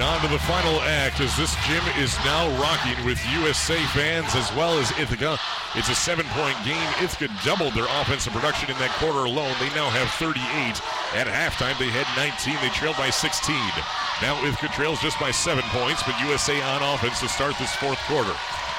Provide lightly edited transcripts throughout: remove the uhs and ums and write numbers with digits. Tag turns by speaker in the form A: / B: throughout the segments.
A: On to the final act, as this gym is now rocking with USA fans as well as Ithaca. It's a 7-point game. Ithaca doubled their offensive production in that quarter alone. They now have 38. At halftime, they had 19. They trailed by 16. Now Ithaca trails just by 7 points, but USA on offense to start this fourth quarter.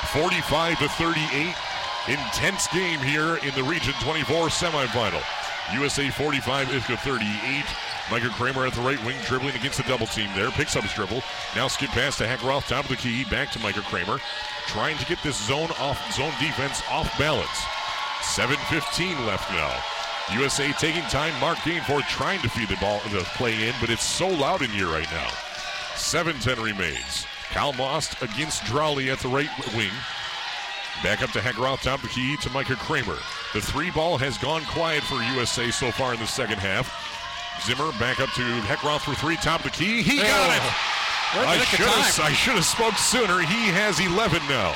A: 45-38. Intense game here in the Region 24 semifinal. USA 45, Ithaca 38. Micah Kramer at the right wing, dribbling against the double team there. Picks up his dribble. Now skip pass to Hackroth, top of the key. Back to Micah Kramer. Trying to get this zone defense off balance. 7:15 left now. USA taking time. Mark Gainford trying to feed the play in, but it's so loud in here right now. 7:10 remains. Kyle Most against Drowley at the right wing. Back up to Hackroth, top of the key to Micah Kramer. The three ball has gone quiet for USA so far in the second half. Zimmer back up to Hackroth for three, top of the key. He got it! I should have spoke sooner. He has 11 now.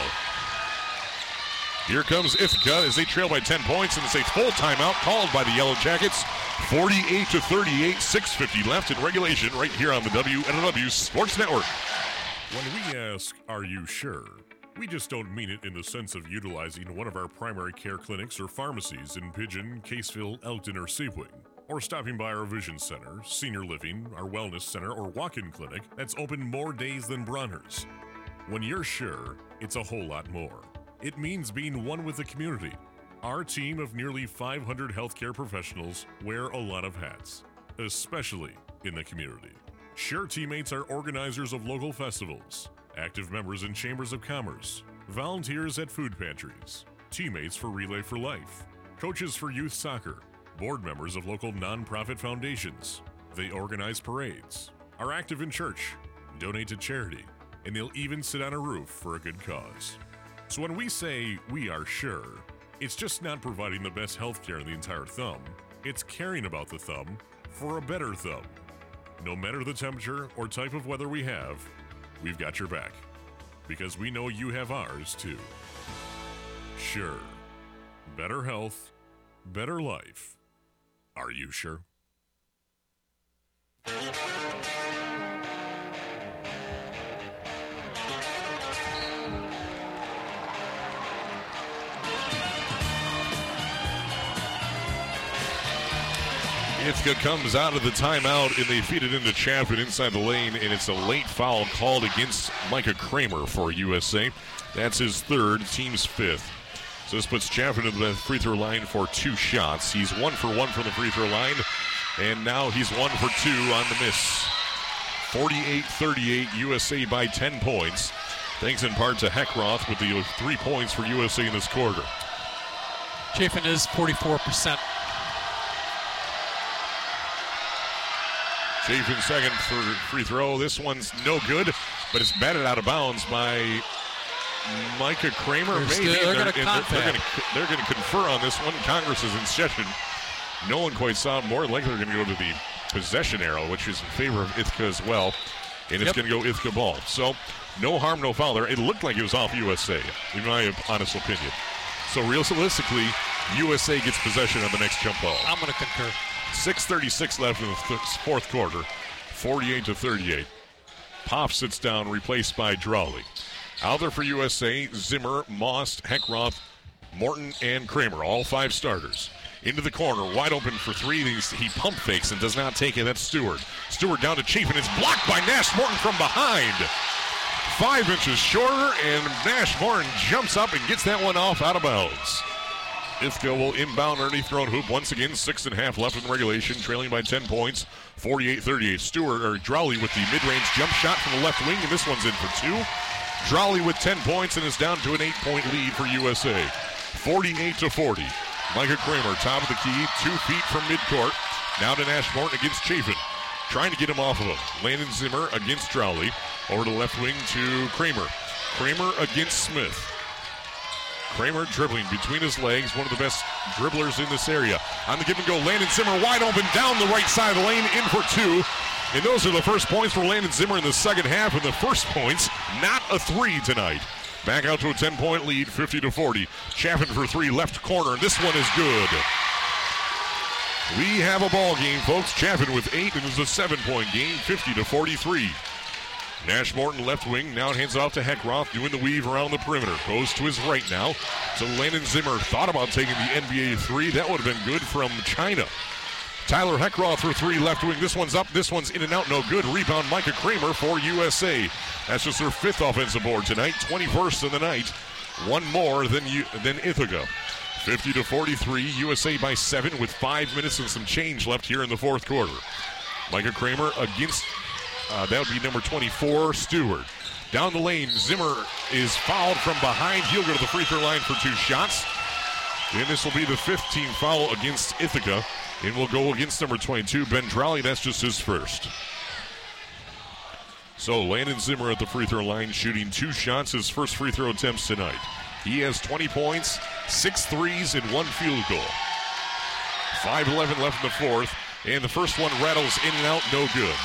A: Here comes Ithaca as they trail by 10 points, and it's a full timeout called by the Yellow Jackets. 48-38, 6:50 left in regulation right here on the WNLW Sports Network.
B: When we ask, are you sure? We just don't mean it in the sense of utilizing one of our primary care clinics or pharmacies in Pigeon, Caseville, Elkton, or Sebring, or stopping by our Vision Center, Senior Living, our Wellness Center, or walk-in clinic that's open more days than Bronner's. When you're sure, it's a whole lot more. It means being one with the community. Our team of nearly 500 healthcare professionals wear a lot of hats, especially in the community. Sure teammates are organizers of local festivals, active members in chambers of commerce, volunteers at food pantries, teammates for Relay for Life, coaches for youth soccer, board members of local nonprofit foundations. They organize parades, are active in church, donate to charity, and they'll even sit on a roof for a good cause. So when we say we are sure, it's just not providing the best health care in the entire thumb. It's caring about the thumb for a better thumb. No matter the temperature or type of weather we have, we've got your back, because we know you have ours too. Sure. Better health, better life. Are you sure?
A: Ithaca comes out of the timeout, and they feed it into Chaffin inside the lane, and it's a late foul called against Micah Kramer for USA. That's his third, team's fifth. So this puts Chaffin in the free throw line for 2 shots. He's 1 for 1 from the free throw line, and now he's 1 for 2 on the miss. 48-38, USA by 10 points. Thanks in part to Heckroth with the 3 points for USA in this quarter.
C: Chaffin is 44%.
A: Chaffin second for free throw. This one's no good, but it's batted out of bounds by Micah Kramer.
C: They're going
A: to confer on this one. Congress is in session. No one quite saw it. More than likely they're going to go to the possession arrow, which is in favor of Ithaca as well. And it's going to go Ithaca ball. So no harm, no foul there. It looked like it was off USA, in my honest opinion. So realistically, USA gets possession on the next jump ball.
C: I'm going to concur.
A: 6:36 left in the fourth quarter. 48-38. Poff sits down, replaced by Drowley. Out there for USA, Zimmer, Most, Heckroth, Morton, and Kramer, all 5 starters. Into the corner, wide open for 3. He pump fakes and does not take it. That's Stewart. Stewart down to Chaffin. It's blocked by Nash Morton from behind. 5 inches shorter, and Nash Morton jumps up and gets that one off out of bounds. Ithaca will inbound underneath their own hoop once again. 6.5 left in regulation, trailing by 10 points. 48-38. Drowley with the mid-range jump shot from the left wing, and this one's in for 2. Drowley with 10 points and is down to an 8-point lead for USA. 48-40. Micah Kramer, top of the key, 2 feet from midcourt. Now to Nash Morton against Chaffin. Trying to get him off of him. Landon Zimmer against Drowley. Over to the left wing to Kramer. Kramer against Smith. Kramer dribbling between his legs, one of the best dribblers in this area. On the give and go, Landon Zimmer wide open down the right side of the lane, in for 2. And those are the first points for Landon Zimmer in the second half, and the first points, not a 3 tonight. Back out to a 10-point lead, 50-40. Chaffin for 3, left corner, and this one is good. We have a ball game, folks. Chaffin with 8, and it's a 7-point game, 50-43. Nash Morton left wing, now hands it off to Heckroth, doing the weave around the perimeter. Goes to his right now to Landon Zimmer. Thought about taking the NBA three. That would have been good from China. Tyler Heckroth for three, left wing. This one's up. This one's in and out. No good. Rebound, Micah Kramer for USA. That's just their 5th offensive board tonight. 21st of the night. One more than Ithaca. 50-43. USA by 7 with 5 minutes and some change left here in the fourth quarter. Micah Kramer against, that would be number 24, Stewart. Down the lane, Zimmer is fouled from behind. He'll go to the free throw line for 2 shots. And this will be the 5th team foul against Ithaca. And will go against number 22, Ben Drowley. That's just his first. So Landon Zimmer at the free throw line shooting 2 shots, his first free throw attempts tonight. He has 20 points, 6 threes, and 1 field goal. 5:11 left in the fourth, and the first one rattles in and out, no good.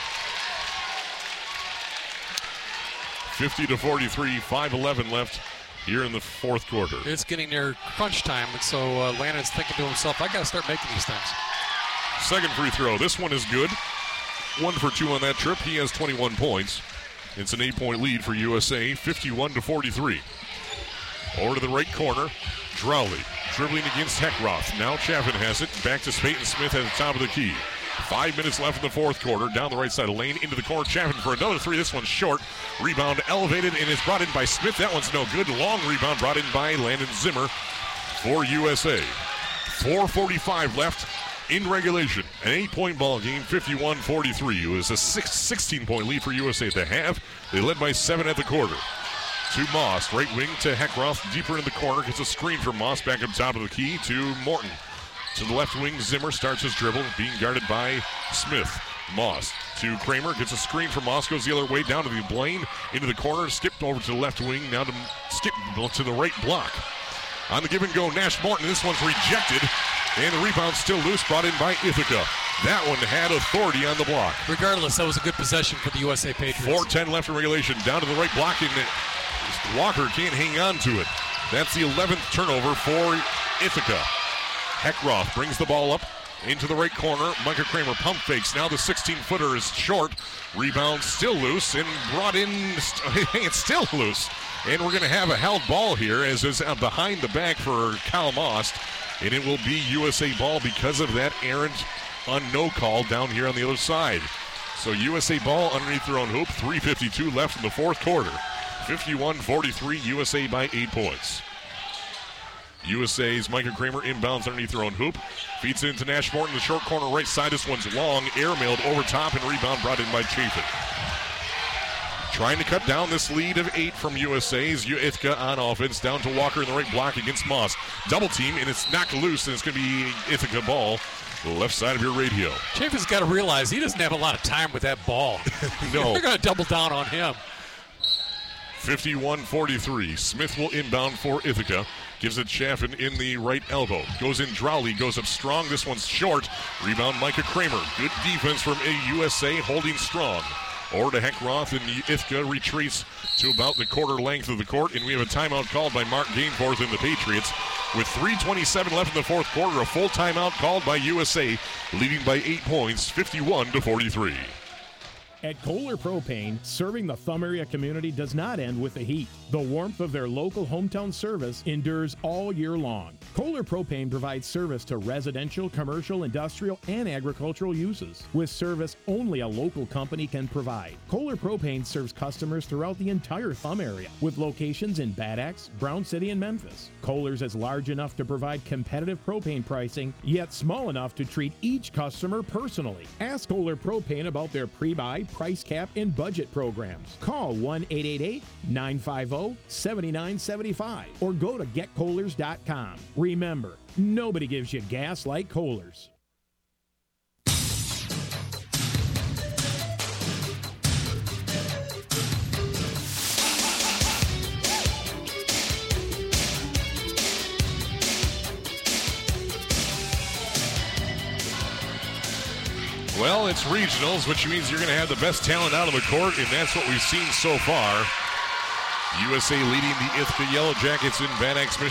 A: 50-43, 5:11 left here in the fourth quarter.
C: It's getting near crunch time, and so Landon's thinking to himself, I got to start making these things.
A: Second free throw. This one is good. 1 for 2 on that trip. He has 21 points. It's an 8-point lead for USA, 51-43. Over to the right corner, Drowley dribbling against Heckroth. Now Chaffin has it. Back to Peyton Smith at the top of the key. 5 minutes left in the fourth quarter. Down the right side of the lane, into the corner. Chaffin for another three. This one's short. Rebound elevated and is brought in by Smith. That one's no good. Long rebound brought in by Landon Zimmer for USA. 4:45 left in regulation. An 8-point ball game, 51-43. It was a 16-point lead for USA at the half. They led by 7 at the quarter. To Moss, right wing to Heckroth, deeper in the corner. Gets a screen from Moss back up top of the key to Morton. To the left wing, Zimmer starts his dribble, being guarded by Smith. Moss to Kramer, gets a screen from Moss, goes the other way down to the lane, into the corner, skipped over to the left wing, now to skip to the right block. On the give and go, Nash Morton, this one's rejected, and the rebound still loose, brought in by Ithaca. That one had authority on the block.
C: Regardless, that was a good possession for the USA Patriots.
A: 4:10 left in regulation, down to the right block, and Walker can't hang on to it. That's the 11th turnover for Ithaca. Heckroth brings the ball up into the right corner. Micah Kramer pump fakes. Now the 16-footer is short. Rebound still loose and brought in. It's still loose. And we're going to have a held ball here as is behind the back for Kyle Most. And it will be USA ball because of that errant on no call down here on the other side. So USA ball underneath their own hoop. 3:52 left in the fourth quarter. 51-43, USA by 8 points. USA's Micah Kramer inbounds underneath their own hoop. Feeds it into Nash Morton, the short corner right side. This one's long, airmailed over top, and rebound brought in by Chafin. Trying to cut down this lead of 8 from USA's Ithaca on offense. Down to Walker in the right block against Moss. Double team, and it's knocked loose, and it's going to be Ithaca ball. The left side of your radio.
C: Chafin's got to realize he doesn't have a lot of time with that ball.
A: No.
C: They're going to double down on him.
A: 51-43. Smith will inbound for Ithaca. Gives it Chaffin in the right elbow. Goes in Drowley. Goes up strong. This one's short. Rebound Micah Kramer. Good defense from USA holding strong. Over to Heckroth, and Ithaca retreats to about the quarter length of the court. And we have a timeout called by Mark Gainforth and the Patriots. With 3:27 left in the fourth quarter, a full timeout called by USA, leading by 8 points, 51-43.
D: At Kohler Propane, serving the Thumb area community does not end with the heat. The warmth of their local hometown service endures all year long. Kohler Propane provides service to residential, commercial, industrial, and agricultural uses, with service only a local company can provide. Kohler Propane serves customers throughout the entire Thumb area, with locations in Bad Axe, Brown City, and Memphis. Kohler's is large enough to provide competitive propane pricing, yet small enough to treat each customer personally. Ask Kohler Propane about their pre-buy, price cap, and budget programs. Call 1-888-950-7975 or go to getkohlers.com. Remember, nobody gives you gas like Kohlers.
A: Well, it's regionals, which means you're going to have the best talent out on the court, and that's what we've seen so far. USA leading the Ithaca Yellow Jackets in Van Axe, Michigan.